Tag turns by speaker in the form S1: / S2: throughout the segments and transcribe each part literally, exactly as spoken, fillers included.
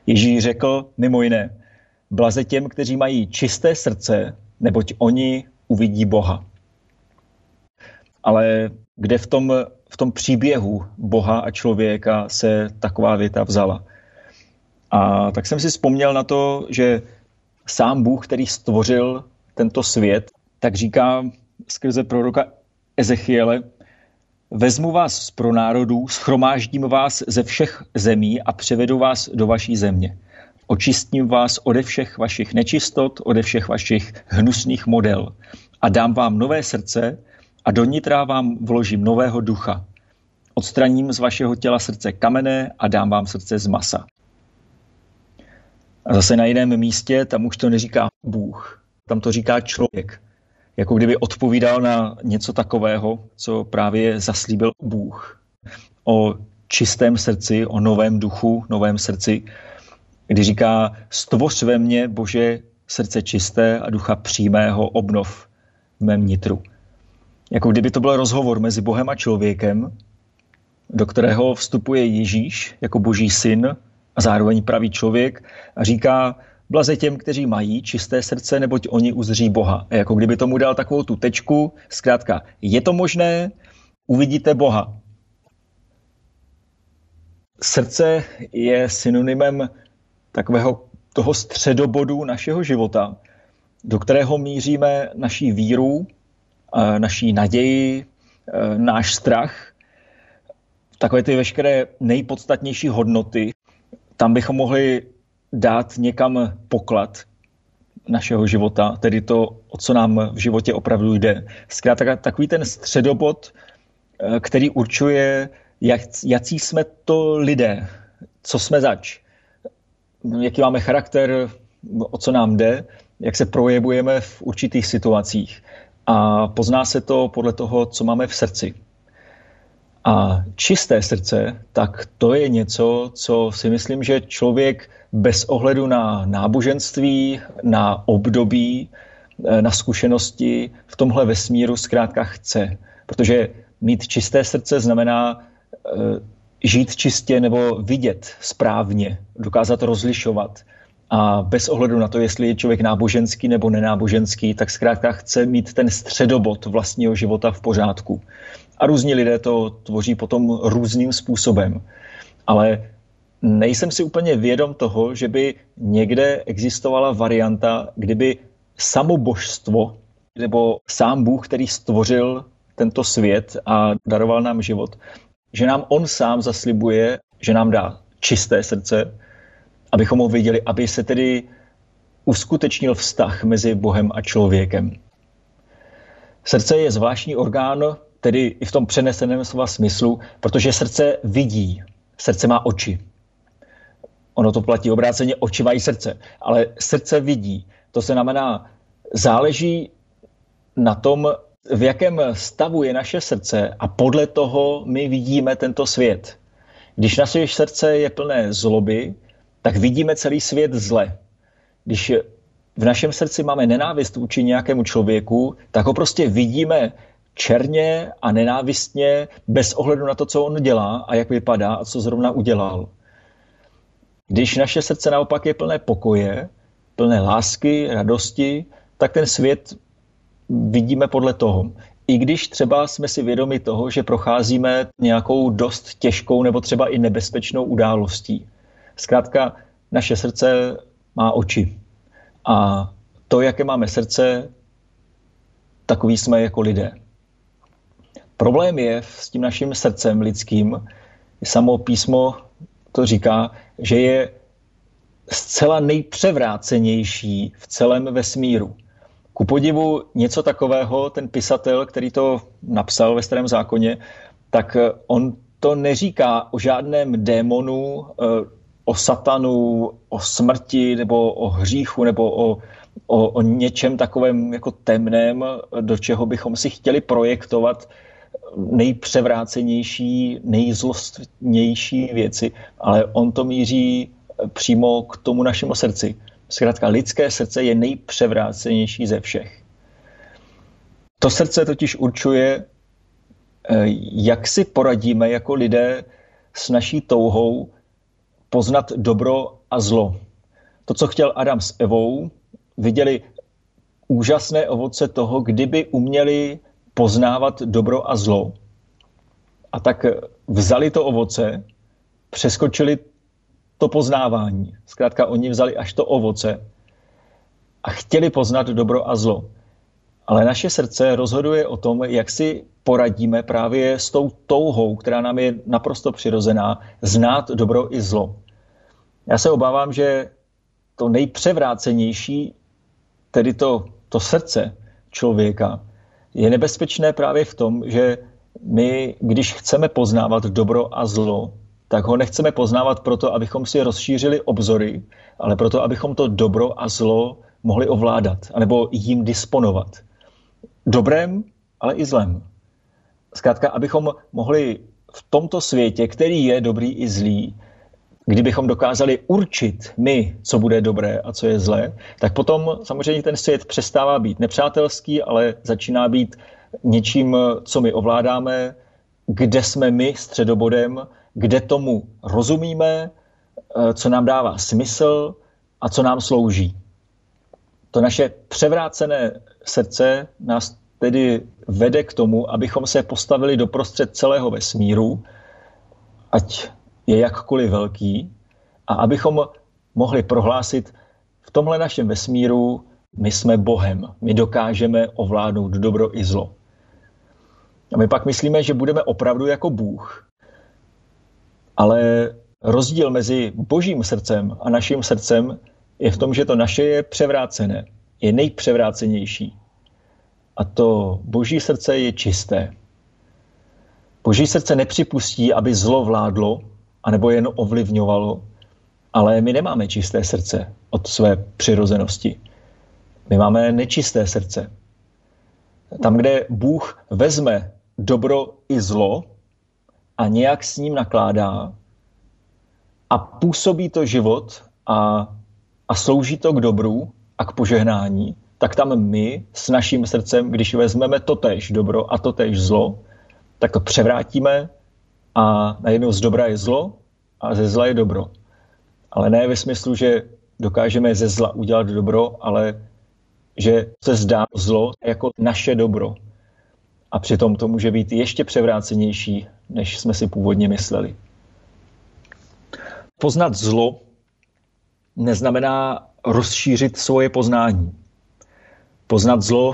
S1: Ježíš řekl mimo jiné, blaze těm, kteří mají čisté srdce, neboť oni uvidí Boha. Ale kde v tom, v tom příběhu Boha a člověka se taková věta vzala? A tak jsem si vzpomněl na to, že sám Bůh, který stvořil tento svět, tak říká skrze proroka Ezechiele, vezmu vás z pronárodů, shromáždím vás ze všech zemí a převedu vás do vaší země. Očistím vás ode všech vašich nečistot, ode všech vašich hnusných model a dám vám nové srdce a do nitra vám vložím nového ducha. Odstraním z vašeho těla srdce kamenné a dám vám srdce z masa. A zase na jiném místě, tam už to neříká Bůh, tam to říká člověk. Jako kdyby odpovídal na něco takového, co právě zaslíbil Bůh. O čistém srdci, o novém duchu, novém srdci, kdy říká, stvoř ve mně, Bože, srdce čisté a ducha přímého obnov v mém nitru. Jako kdyby to byl rozhovor mezi Bohem a člověkem, do kterého vstupuje Ježíš jako Boží syn a zároveň pravý člověk a říká, blaze těm, kteří mají čisté srdce, neboť oni uzří Boha. A jako kdyby tomu dal takovou tu tečku, zkrátka, je to možné, uvidíte Boha. Srdce je synonymem takového toho středobodu našeho života, do kterého míříme naší víru, naší naději, náš strach, takové ty veškeré nejpodstatnější hodnoty. Tam bychom mohli dát někam poklad našeho života, tedy to, o co nám v životě opravdu jde. Zkrátka takový ten středobod, který určuje, jak, jací jsme to lidé, co jsme zač, jaký máme charakter, o co nám jde, jak se projevujeme v určitých situacích. A pozná se to podle toho, co máme v srdci. A čisté srdce, tak to je něco, co si myslím, že člověk bez ohledu na náboženství, na období, na zkušenosti v tomhle vesmíru zkrátka chce. Protože mít čisté srdce znamená žít čistě nebo vidět správně, dokázat rozlišovat. A bez ohledu na to, jestli je člověk náboženský nebo nenáboženský, tak zkrátka chce mít ten středobod vlastního života v pořádku. A různí lidé to tvoří potom různým způsobem. Ale nejsem si úplně vědom toho, že by někde existovala varianta, kdyby samobožstvo nebo sám Bůh, který stvořil tento svět a daroval nám život, že nám on sám zaslibuje, že nám dá čisté srdce, abychom ho viděli, aby se tedy uskutečnil vztah mezi Bohem a člověkem. Srdce je zvláštní orgán, tedy i v tom přeneseném slova smyslu, protože srdce vidí, srdce má oči. Ono to platí obráceně, oči mají srdce, ale srdce vidí. To znamená, záleží na tom, v jakém stavu je naše srdce a podle toho my vidíme tento svět. Když naše srdce je plné zloby, tak vidíme celý svět zle. Když v našem srdci máme nenávist vůči nějakému člověku, tak ho prostě vidíme černě a nenávistně bez ohledu na to, co on dělá a jak vypadá a co zrovna udělal. Když naše srdce naopak je plné pokoje, plné lásky, radosti, tak ten svět vidíme podle toho. I když třeba jsme si vědomi toho, že procházíme nějakou dost těžkou nebo třeba i nebezpečnou událostí. Zkrátka, naše srdce má oči. A to, jaké máme srdce, takový jsme jako lidé. Problém je s tím naším srdcem lidským, samo písmo to říká, že je zcela nejpřevrácenější v celém vesmíru. Ku podivu něco takového, ten pisatel, který to napsal ve Starém zákoně, tak on to neříká o žádném démonu, o satanu, o smrti nebo o hříchu nebo o, o, o něčem takovém jako temném, do čeho bychom si chtěli projektovat nejpřevrácenější, nejzlostnější věci, ale on to míří přímo k tomu našemu srdci. Zkrátka, lidské srdce je nejpřevrácenější ze všech. To srdce totiž určuje, jak si poradíme jako lidé s naší touhou poznat dobro a zlo. To, co chtěl Adam s Evou, viděli úžasné ovoce toho, kdyby uměli poznávat dobro a zlo. A tak vzali to ovoce, přeskočili to poznávání. Zkrátka oni vzali až to ovoce a chtěli poznat dobro a zlo. Ale naše srdce rozhoduje o tom, jak si poradíme právě s tou touhou, která nám je naprosto přirozená, znát dobro i zlo. Já se obávám, že to nejpřevrácenější, tedy to, to srdce člověka, je nebezpečné právě v tom, že my, když chceme poznávat dobro a zlo, tak ho nechceme poznávat proto, abychom si rozšířili obzory, ale proto, abychom to dobro a zlo mohli ovládat, anebo jím disponovat. Dobrém, ale i zlem. Zkrátka, abychom mohli v tomto světě, který je dobrý i zlý, kdybychom dokázali určit my, co bude dobré a co je zlé, tak potom samozřejmě ten svět přestává být nepřátelský, ale začíná být něčím, co my ovládáme, kde jsme my středobodem, kde tomu rozumíme, co nám dává smysl a co nám slouží. To naše převrácené srdce nás tedy vede k tomu, abychom se postavili doprostřed celého vesmíru, ať je jakkoliv velký, a abychom mohli prohlásit, v tomhle našem vesmíru my jsme Bohem, my dokážeme ovládnout dobro i zlo. A my pak myslíme, že budeme opravdu jako Bůh. Ale rozdíl mezi Božím srdcem a naším srdcem je v tom, že to naše je převrácené, je nejpřevrácenější. A to Boží srdce je čisté. Boží srdce nepřipustí, aby zlo vládlo, anebo jen ovlivňovalo, ale my nemáme čisté srdce od své přirozenosti. My máme nečisté srdce. Tam, kde Bůh vezme dobro i zlo a nějak s ním nakládá a působí to život a, a slouží to k dobru a k požehnání, tak tam my s naším srdcem, když vezmeme totéž dobro a totéž zlo, tak to převrátíme a najednou z dobra je zlo a ze zla je dobro. Ale ne ve smyslu, že dokážeme ze zla udělat dobro, ale že se zdá zlo jako naše dobro. A přitom to může být ještě převrácenější, než jsme si původně mysleli. Poznat zlo neznamená rozšířit svoje poznání. Poznat zlo,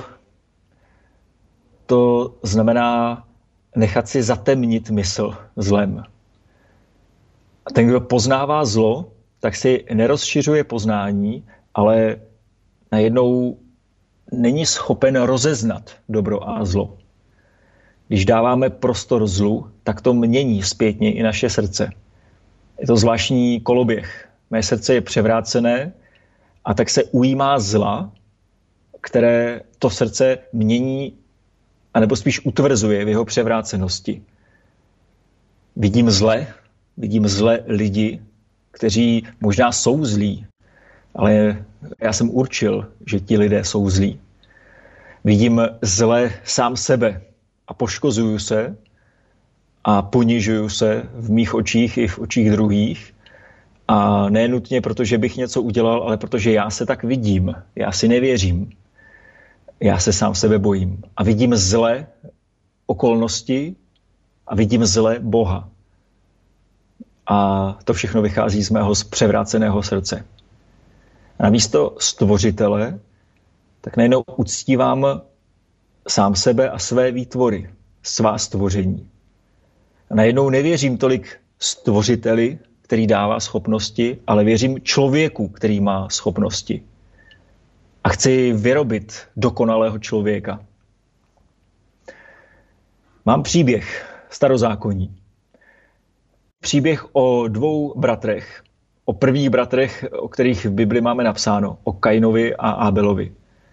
S1: to znamená nechat si zatemnit mysl zlem. A ten, kdo poznává zlo, tak si nerozšiřuje poznání, ale najednou není schopen rozeznat dobro a zlo. Když dáváme prostor zlu, tak to mění zpětně i naše srdce. Je to zvláštní koloběh. Mé srdce je převrácené a tak se ujímá zla, které to srdce mění, anebo spíš utvrzuje v jeho převrácenosti. Vidím zle, vidím zle lidi, kteří možná jsou zlí, ale já jsem určil, že ti lidé jsou zlí. Vidím zle sám sebe a poškozuju se a ponižuju se v mých očích i v očích druhých. A ne nutně, protože bych něco udělal, ale protože já se tak vidím. Já si nevěřím. Já se sám sebe bojím. A vidím zle okolnosti a vidím zle Boha. A to všechno vychází z mého převráceného srdce. A namísto stvořitele, tak najednou uctívám sám sebe a své výtvory, svá stvoření. A najednou nevěřím tolik stvořiteli, který dává schopnosti, ale věřím člověku, který má schopnosti. A chci vyrobit dokonalého člověka. Mám příběh starozákonní. Příběh o dvou bratrech. O prvních bratrech, o kterých v Bibli máme napsáno. O Kainovi a Ábelovi.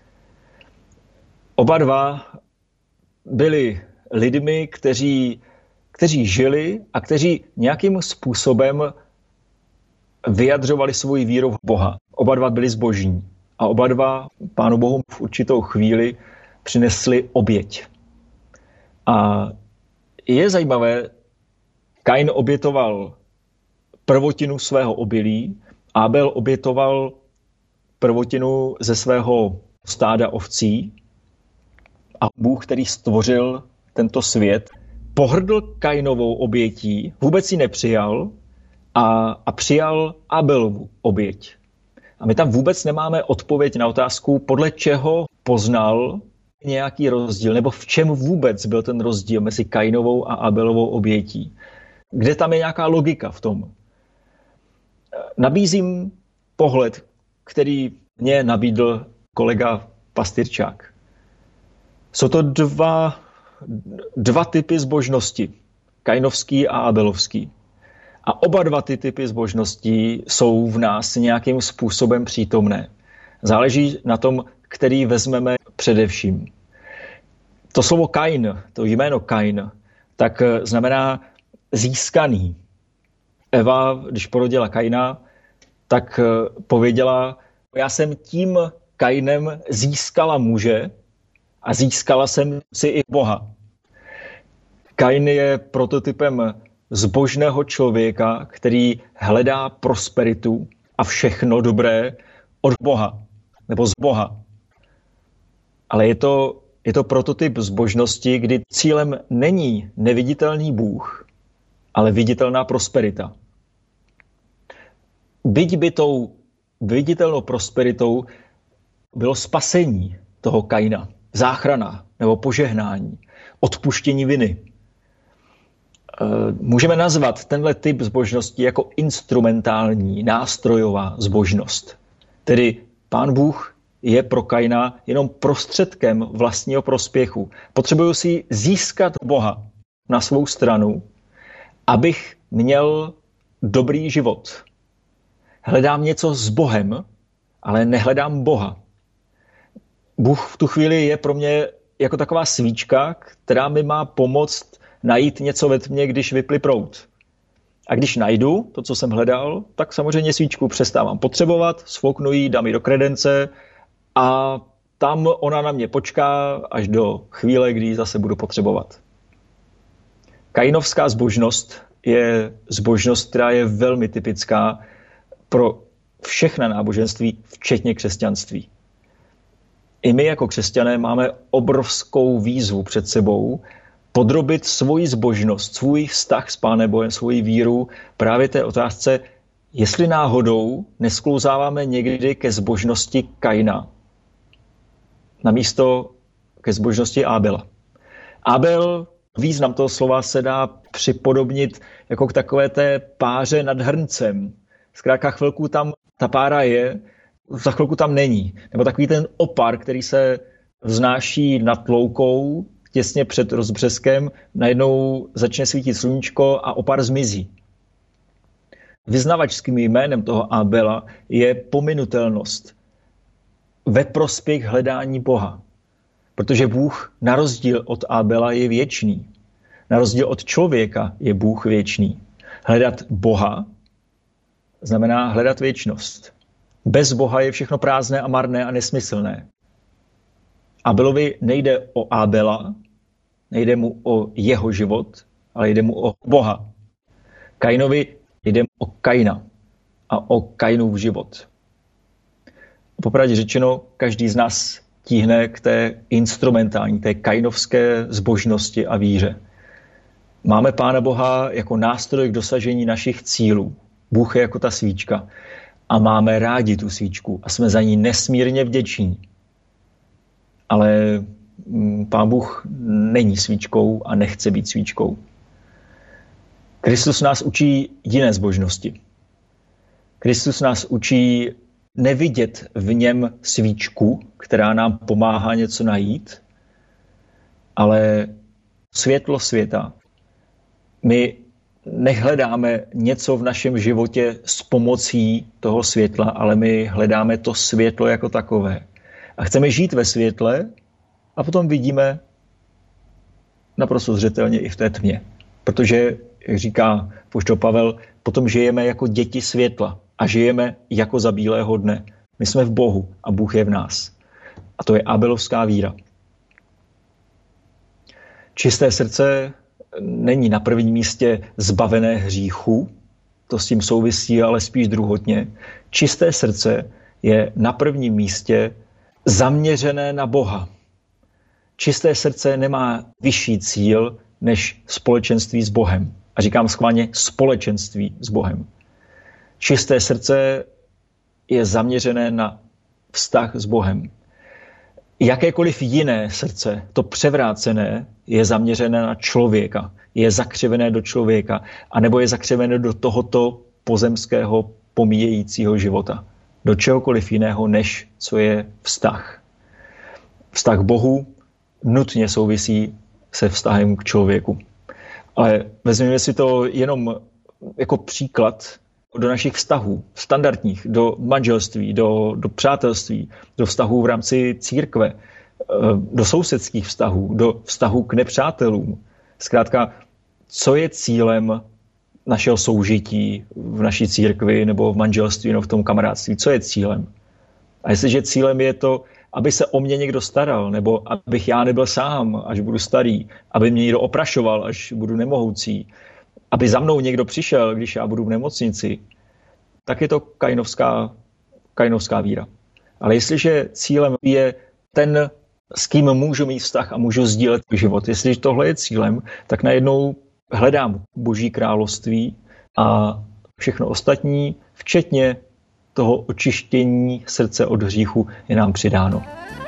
S1: Oba dva byli lidmi, kteří, kteří žili a kteří nějakým způsobem vyjadřovali svoji víru v Boha. Oba dva byli zbožní. A oba dva Pánu Bohu v určitou chvíli přinesli oběť. A je zajímavé, Kain obětoval prvotinu svého obilí Abel obětoval prvotinu ze svého stáda ovcí a Bůh, který stvořil tento svět, pohrdl Kainovou obětí, vůbec ji nepřijal a, a přijal Abelovu oběť. A my tam vůbec nemáme odpověď na otázku, podle čeho poznal nějaký rozdíl, nebo v čem vůbec byl ten rozdíl mezi Kainovou a Abelovou obětí. Kde tam je nějaká logika v tom? Nabízím pohled, který mě nabídl kolega Pastyrčák. Jsou to dva, dva typy zbožnosti, kainovský a abelovský. A oba dva ty typy zbožností jsou v nás nějakým způsobem přítomné. Záleží na tom, který vezmeme především. To slovo Kain, to jméno Kain, tak znamená získaný. Eva, když porodila Kaina, tak pověděla, já jsem tím Kainem získala muže a získala jsem si i Boha. Kain je prototypem zbožného člověka, který hledá prosperitu a všechno dobré od Boha, nebo z Boha. Ale je to, je to prototyp zbožnosti, kdy cílem není neviditelný Bůh, ale viditelná prosperita. Byť by tou viditelnou prosperitou bylo spasení toho Kaina, záchrana nebo požehnání, odpuštění viny. Můžeme nazvat tenhle typ zbožnosti jako instrumentální, nástrojová zbožnost. Tedy Pán Bůh je pro Kaina jenom prostředkem vlastního prospěchu. Potřebuju si získat Boha na svou stranu, abych měl dobrý život. Hledám něco s Bohem, ale nehledám Boha. Bůh v tu chvíli je pro mě jako taková svíčka, která mi má pomoct najít něco ve tmě, když vyply proud. A když najdu to, co jsem hledal, tak samozřejmě svíčku přestávám potřebovat, sfouknu ji, dám ji do kredence a tam ona na mě počká až do chvíle, kdy ji zase budu potřebovat. Kainovská zbožnost je zbožnost, která je velmi typická pro všechna náboženství, včetně křesťanství. I my jako křesťané máme obrovskou výzvu před sebou podrobit svoji zbožnost, svůj vztah s Pánem Bohem, svoji víru právě té otázce, jestli náhodou nesklouzáváme někdy ke zbožnosti Kaina namísto ke zbožnosti Abela. Abel, význam toho slova se dá připodobnit jako k takové té páře nad hrncem. Zkrátka chvilku tam ta pára je, za chvilku tam není. Nebo takový ten opar, který se vznáší nad loukou, těsně před rozbřeskem, najednou začne svítit sluníčko a opar zmizí. Vyznavačským jménem toho Abela je pominutelnost ve prospěch hledání Boha. Protože Bůh na rozdíl od Abela je věčný. Na rozdíl od člověka je Bůh věčný. Hledat Boha znamená hledat věčnost. Bez Boha je všechno prázdné a marné a nesmyslné. Abelovi nejde o Abela, nejde mu o jeho život, ale jde mu o Boha. Kainovi jde o Kaina a o Kainův život. Popravdě řečeno, každý z nás tíhne k té instrumentální, té kainovské zbožnosti a víře. Máme Pána Boha jako nástroj k dosažení našich cílů. Bůh je jako ta svíčka. A máme rádi tu svíčku a jsme za ní nesmírně vděční. Ale Pán Bůh není svíčkou a nechce být svíčkou. Kristus nás učí jiné zbožnosti. Kristus nás učí nevidět v něm svíčku, která nám pomáhá něco najít, ale světlo světa. My nehledáme něco v našem životě s pomocí toho světla, ale my hledáme to světlo jako takové. A chceme žít ve světle a potom vidíme naprosto zřetelně i v té tmě. Protože, jak říká apoštol Pavel, potom žijeme jako děti světla a žijeme jako za bílého dne. My jsme v Bohu a Bůh je v nás. A to je abelovská víra. Čisté srdce není na prvním místě zbavené hříchu, to s tím souvisí, ale spíš druhotně. Čisté srdce je na prvním místě zaměřené na Boha. Čisté srdce nemá vyšší cíl než společenství s Bohem. A říkám schválně společenství s Bohem. Čisté srdce je zaměřené na vztah s Bohem. Jakékoliv jiné srdce, to převrácené, je zaměřené na člověka, je zakřivené do člověka, anebo je zakřivené do tohoto pozemského pomíjejícího života. Do čehokoliv jiného, než co je vztah. Vztah k Bohu nutně souvisí se vztahem k člověku. Ale vezměme si to jenom jako příklad do našich vztahů, standardních, do manželství, do, do přátelství, do vztahů v rámci církve, do sousedských vztahů, do vztahů k nepřátelům. Zkrátka, co je cílem našeho soužití v naší církvi nebo v manželství nebo v tom kamarádství? Co je cílem? A jestliže cílem je to, aby se o mě někdo staral, nebo abych já nebyl sám, až budu starý, aby mě někdo oprašoval, až budu nemohoucí, aby za mnou někdo přišel, když já budu v nemocnici, tak je to kainovská, kainovská víra. Ale jestliže cílem je ten, s kým můžu mít vztah a můžu sdílet život, jestliže tohle je cílem, tak najednou hledám Boží království a všechno ostatní, včetně toho očištění srdce od hříchu, je nám přidáno.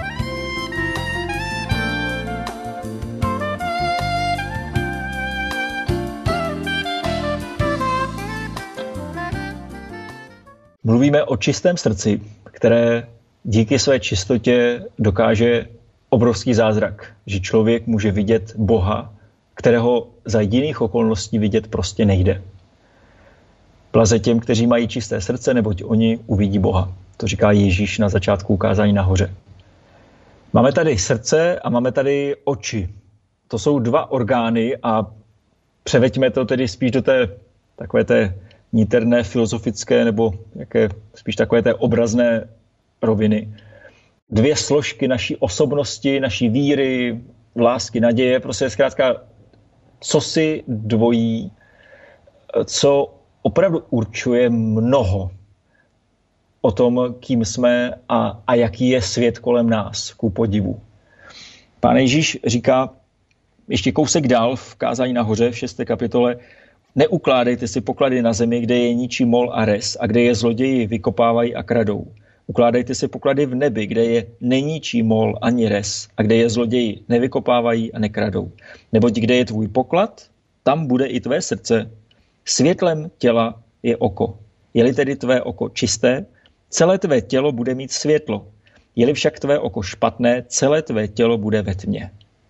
S1: Mluvíme o čistém srdci, které díky své čistotě dokáže obrovský zázrak, že člověk může vidět Boha, kterého za jiných okolností vidět prostě nejde. Blaze těm, kteří mají čisté srdce, neboť oni uvidí Boha. To říká Ježíš na začátku ukázání nahoře. Máme tady srdce a máme tady oči. To jsou dva orgány a převeďme to tedy spíš do té takové té niterné, filozofické nebo jaké, spíš takové té obrazné roviny. Dvě složky naší osobnosti, naší víry, lásky, naděje, prostě zkrátka cosi dvojí, co opravdu určuje mnoho o tom, kým jsme a, a jaký je svět kolem nás, ku podivu. Pán Ježíš říká ještě kousek dál v kázání nahoře v šesté kapitole: neukládejte si poklady na zemi, kde je ničí mol a res a kde je zloději vykopávají a kradou. Ukládejte si poklady v nebi, kde je neníčí mol ani res a kde je zloději nevykopávají a nekradou. Neboť kde je tvůj poklad, tam bude i tvé srdce. Světlem těla je oko. Je-li tedy tvé oko čisté, celé tvé tělo bude mít světlo. Je-li však tvé oko špatné, celé tvé tělo bude ve tmě.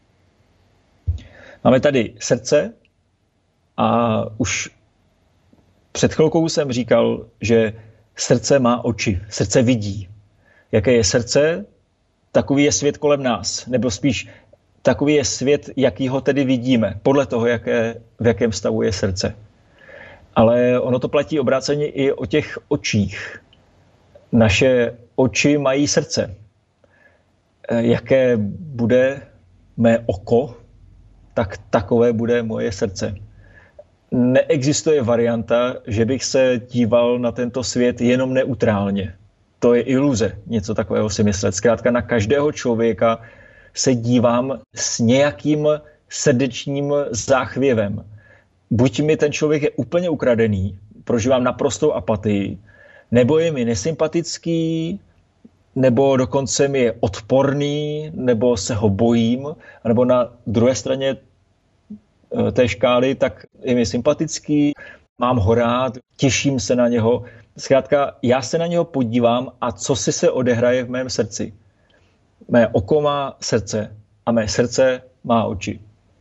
S1: Máme tady srdce a už před chvilkou jsem říkal, že srdce má oči, srdce vidí. Jaké je srdce, takový je svět kolem nás, nebo spíš takový je svět, jaký ho tedy vidíme, podle toho, jaké, v jakém stavu je srdce. Ale ono to platí obráceně i o těch očích. Naše oči mají srdce. Jaké bude mé oko, tak takové bude moje srdce. Neexistuje varianta, že bych se díval na tento svět jenom neutrálně. To je iluze, něco takového si myslet. Zkrátka na každého člověka se dívám s nějakým srdečním záchvěvem. Buď mi ten člověk je úplně ukradený, prožívám naprostou apatii, nebo je mi nesympatický, nebo dokonce mi je odporný, nebo se ho bojím, nebo na druhé straně té škály, tak je mi sympatický, mám ho rád, těším se na něho. Zkrátka, já se na něho podívám a co si se odehraje v mém srdci. Mé oko má srdce a mé srdce má oči.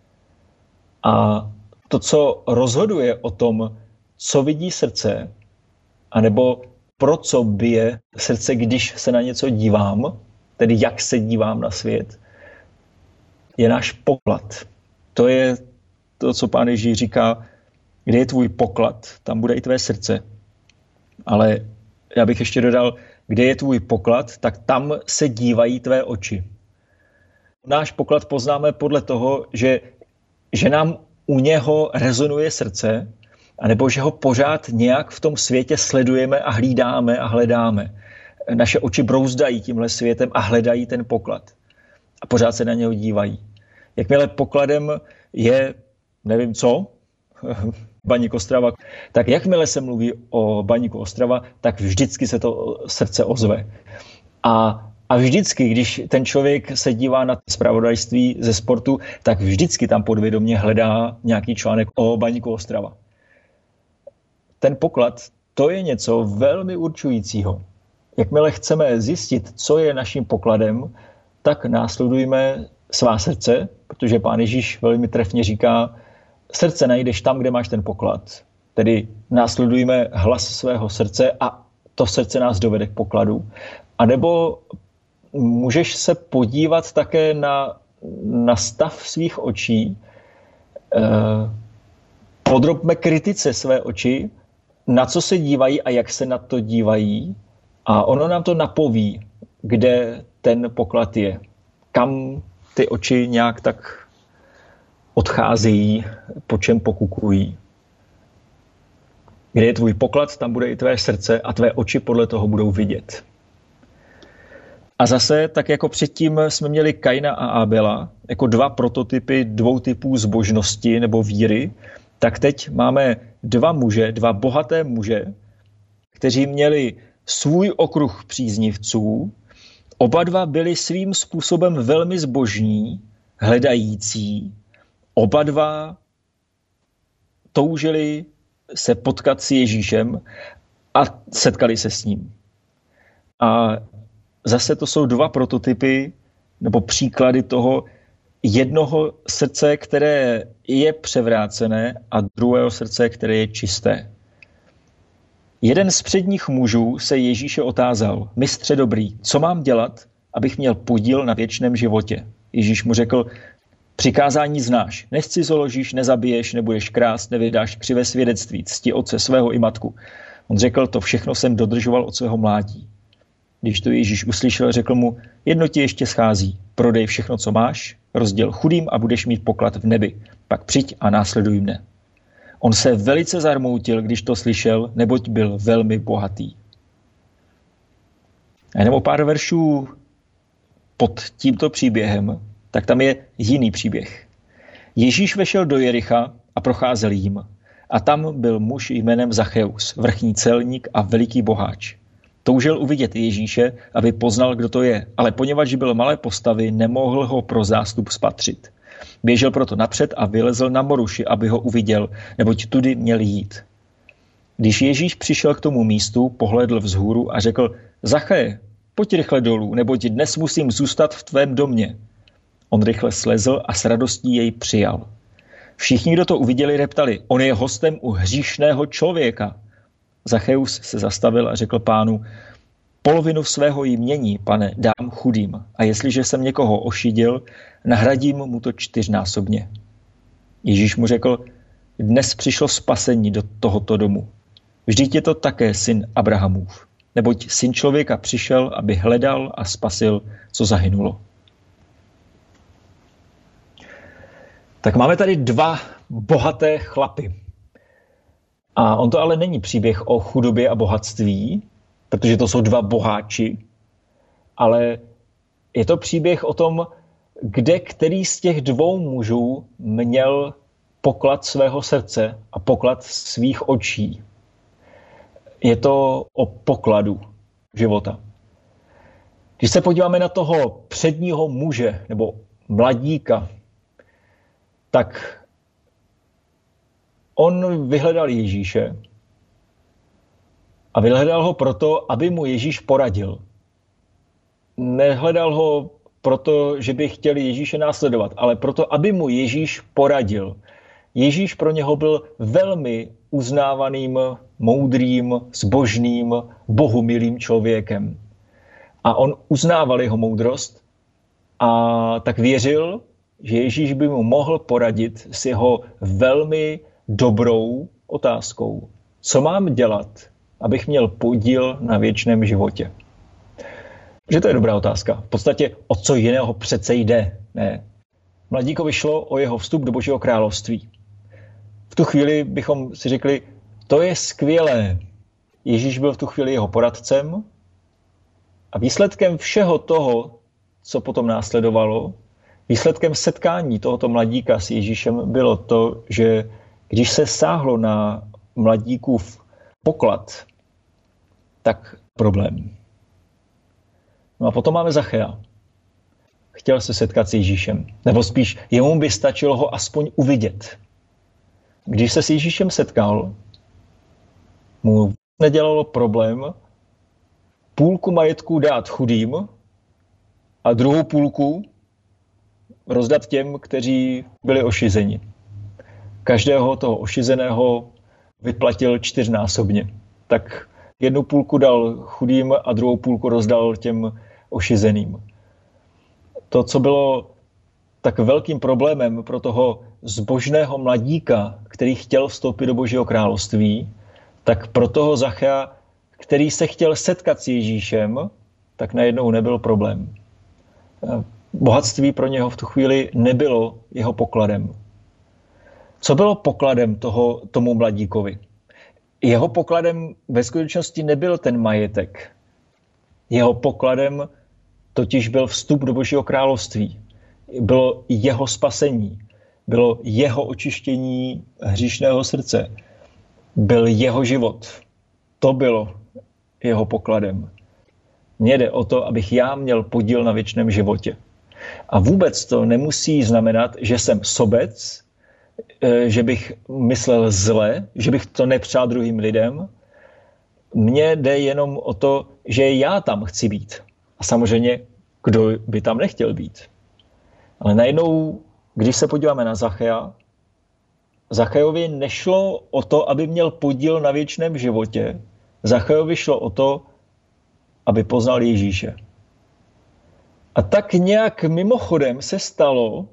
S1: A to, co rozhoduje o tom, co vidí srdce, anebo pro co bije srdce, když se na něco dívám, tedy jak se dívám na svět, je náš poklad. To je to, co Pán Ježíš říká, kde je tvůj poklad, tam bude i tvé srdce. Ale já bych ještě dodal, kde je tvůj poklad, tak tam se dívají tvé oči. Náš poklad poznáme podle toho, že, že nám u něho rezonuje srdce A nebo že ho pořád nějak v tom světě sledujeme a hlídáme a hledáme. Naše oči brouzdají tímhle světem a hledají ten poklad. A pořád se na něho dívají. Jakmile pokladem je, nevím co, Baník Ostrava, tak jakmile se mluví o Baníku Ostrava, tak vždycky se to srdce ozve. A, a vždycky, když ten člověk se dívá na zpravodajství ze sportu, tak vždycky tam podvědomě hledá nějaký článek o Baníku Ostrava. Ten poklad, to je něco velmi určujícího. Jakmile chceme zjistit, co je naším pokladem, tak následujme svá srdce, protože Pán Ježíš velmi trefně říká, srdce najdeš tam, kde máš ten poklad. Tedy následujme hlas svého srdce a to srdce nás dovede k pokladu. A nebo můžeš se podívat také na, na stav svých očí. Podrobme kritice své oči, na co se dívají a jak se na to dívají. A ono nám to napoví, kde ten poklad je. Kam ty oči nějak tak odcházejí, po čem pokukují. Kde je tvůj poklad, tam bude i tvé srdce a tvé oči podle toho budou vidět. A zase, tak jako předtím jsme měli Kaina a Abela, jako dva prototypy dvou typů zbožnosti nebo víry, tak teď máme dva muže, dva bohaté muže, kteří měli svůj okruh příznivců. Oba dva byli svým způsobem velmi zbožní, hledající. Oba dva toužili se potkat s Ježíšem a setkali se s ním. A zase to jsou dva prototypy nebo příklady toho jednoho srdce, které je převrácené a druhého srdce, které je čisté. Jeden z předních mužů se Ježíše otázal, mistře dobrý, co mám dělat, abych měl podíl na věčném životě? Ježíš mu řekl, přikázání znáš, nezcizoložíš, nezabiješ, nebudeš krást, nevydáš křivé svědectví, cti otce svého i matku. On řekl, to všechno jsem dodržoval od svého mládí. Když to Ježíš uslyšel, řekl mu, jedno ti ještě schází, prodej všechno, co máš, rozděl chudým a budeš mít poklad v nebi. Pak přijď a následuj mne. On se velice zarmoutil, když to slyšel, neboť byl velmi bohatý. A jenom o pár veršů pod tímto příběhem, tak tam je jiný příběh. Ježíš vešel do Jericha a procházel jím. A tam byl muž jménem Zacheus, vrchní celník a veliký boháč. Toužil uvidět Ježíše, aby poznal, kdo to je, ale poněvadž byl malé postavy, nemohl ho pro zástup spatřit. Běžel proto napřed a vylezl na moruši, aby ho uviděl, neboť tudy měl jít. Když Ježíš přišel k tomu místu, pohlédl vzhůru a řekl, Zacheje, pojď rychle dolů, neboť dnes musím zůstat v tvém domě. On rychle slezl a s radostí jej přijal. Všichni, kdo to uviděli, reptali, on je hostem u hříšného člověka. Zacheus se zastavil a řekl pánu, polovinu svého jmění, pane, dám chudým a jestliže jsem někoho ošidil, nahradím mu to čtyřnásobně. Ježíš mu řekl, dnes přišlo spasení do tohoto domu. Vždyť je to také syn Abrahamův, neboť syn člověka přišel, aby hledal a spasil, co zahynulo. Tak máme tady dva bohaté chlapy. A on to ale není příběh o chudobě a bohatství, protože to jsou dva boháči, ale je to příběh o tom, kde který z těch dvou mužů měl poklad svého srdce a poklad svých očí. Je to o pokladu života. Když se podíváme na toho předního muže nebo mladíka, tak on vyhledal Ježíše a vyhledal ho proto, aby mu Ježíš poradil. Nehledal ho proto, že by chtěli Ježíše následovat, ale proto, aby mu Ježíš poradil. Ježíš pro něho byl velmi uznávaným, moudrým, zbožným, bohumilým člověkem. A on uznával jeho moudrost a tak věřil, že Ježíš by mu mohl poradit s jeho velmi dobrou otázkou. Co mám dělat, abych měl podíl na věčném životě? Že to je dobrá otázka. V podstatě o co jiného přece jde, ne? Mladíkovi šlo o jeho vstup do Božího království. v tu chvíli bychom si řekli, to je skvělé. Ježíš byl v tu chvíli jeho poradcem a výsledkem všeho toho, co potom následovalo, výsledkem setkání tohoto mladíka s Ježíšem bylo to, že když se sáhlo na mladíkův poklad, tak problém. No a potom máme Zachea. Chtěl se setkat s Ježíšem. Nebo spíš, jemu by stačilo ho aspoň uvidět. Když se s Ježíšem setkal, mu nedělalo problém půlku majetku dát chudým a druhou půlku rozdat těm, kteří byli ošizeni. Každého toho ošizeného vyplatil čtyřnásobně. Tak jednu půlku dal chudým a druhou půlku rozdal těm ošizeným. To, co bylo tak velkým problémem pro toho zbožného mladíka, který chtěl vstoupit do Božího království, tak pro toho Zachea, který se chtěl setkat s Ježíšem, tak najednou nebyl problém. Bohatství pro něho v tu chvíli nebylo jeho pokladem. Co bylo pokladem toho, tomu mladíkovi? Jeho pokladem ve skutečnosti nebyl ten majetek. Jeho pokladem totiž byl vstup do Božího království. Bylo jeho spasení. Bylo jeho očištění hříšného srdce. Byl jeho život. To bylo jeho pokladem. Mně jde o to, abych já měl podíl na věčném životě. A vůbec to nemusí znamenat, že jsem sobec, že bych myslel zle, že bych to nepřál druhým lidem. Mně jde jenom o to, že já tam chci být. A samozřejmě, kdo by tam nechtěl být. Ale najednou, když se podíváme na Zachea, Zachejovi nešlo o to, aby měl podíl na věčném životě. Zachejovi šlo o to, aby poznal Ježíše. A tak nějak mimochodem se stalo,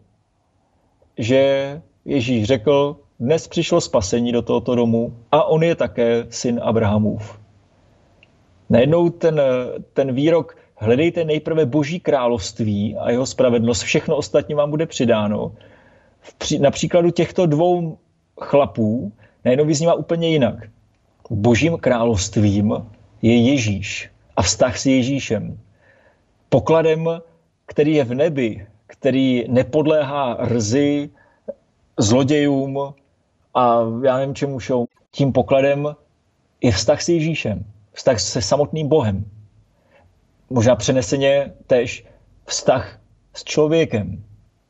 S1: že Ježíš řekl, dnes přišlo spasení do tohoto domu a on je také syn Abrahamův. Najednou ten, ten výrok, hledejte nejprve Boží království a jeho spravedlnost, všechno ostatní vám bude přidáno. V, na příkladu těchto dvou chlapů najednou vyznívá úplně jinak. Božím královstvím je Ježíš a vztah s Ježíšem. Pokladem, který je v nebi, který nepodléhá rzi, zlodějům a já nevím čemu šou. Tím pokladem je vztah s Ježíšem, vztah se samotným Bohem. Možná přeneseně též vztah s člověkem.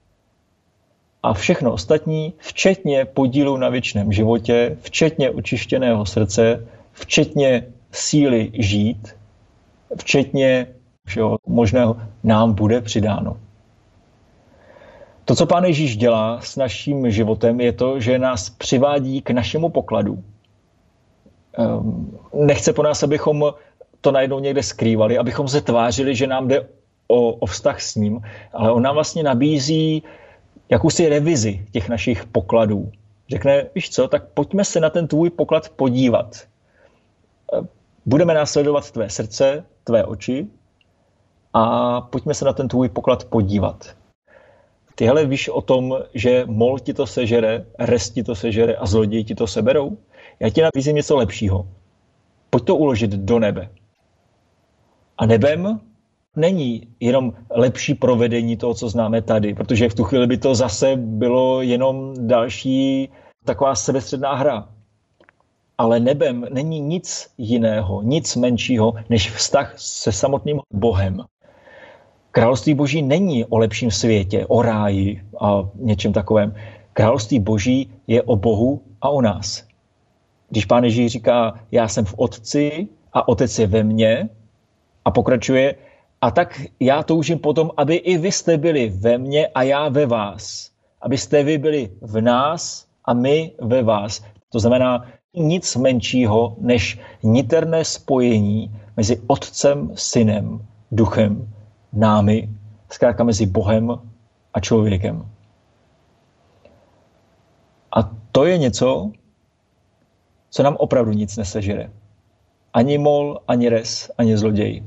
S1: A všechno ostatní, včetně podílu na věčném životě, včetně očištěného srdce, včetně síly žít, včetně všeho možného, nám bude přidáno. To, co Pán Ježíš dělá s naším životem, je to, že nás přivádí k našemu pokladu. Nechce po nás, abychom to najednou někde skrývali, abychom se tvářili, že nám jde o, o vztah s ním, ale on nám vlastně nabízí jakousi revizi těch našich pokladů. Řekne, víš co, tak pojďme se na ten tvůj poklad podívat. Budeme následovat tvé srdce, tvé oči a pojďme se na ten tvůj poklad podívat. Tyhle víš o tom, že mol ti to sežere, res ti to sežere a zloději ti to seberou? Já ti nabízím něco lepšího. Pojď to uložit do nebe. A nebem není jenom lepší provedení toho, co známe tady, protože v tu chvíli by to zase bylo jenom další taková sebestředná hra. Ale nebem není nic jiného, nic menšího, než vztah se samotným Bohem. Království Boží není o lepším světě, o ráji a něčem takovém. Království Boží je o Bohu a o nás. Když Pán Ježíš říká, já jsem v Otci a Otec je ve mně a pokračuje, a tak já toužím potom, aby i vy jste byli ve mně a já ve vás. Abyste vy byli v nás a my ve vás. To znamená nic menšího než niterné spojení mezi Otcem, Synem, Duchem, námi, zkrátka mezi Bohem a člověkem. A to je něco, co nám opravdu nic nesežere. Ani mol, ani res, ani zloděj.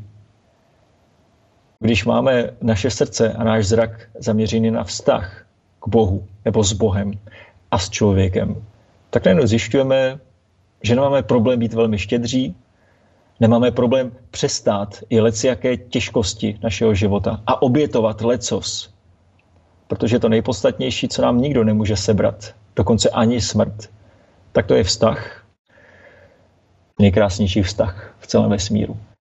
S1: Když máme naše srdce a náš zrak zaměřený na vztah k Bohu nebo s Bohem a s člověkem, tak najednou zjišťujeme, že nemáme problém být velmi štědří, nemáme problém přestát i lecijaké těžkosti našeho života a obětovat lecos. Protože to nejpodstatnější, co nám nikdo nemůže sebrat, dokonce ani smrt, tak to je vztah. Nejkrásnější vztah v celém vesmíru.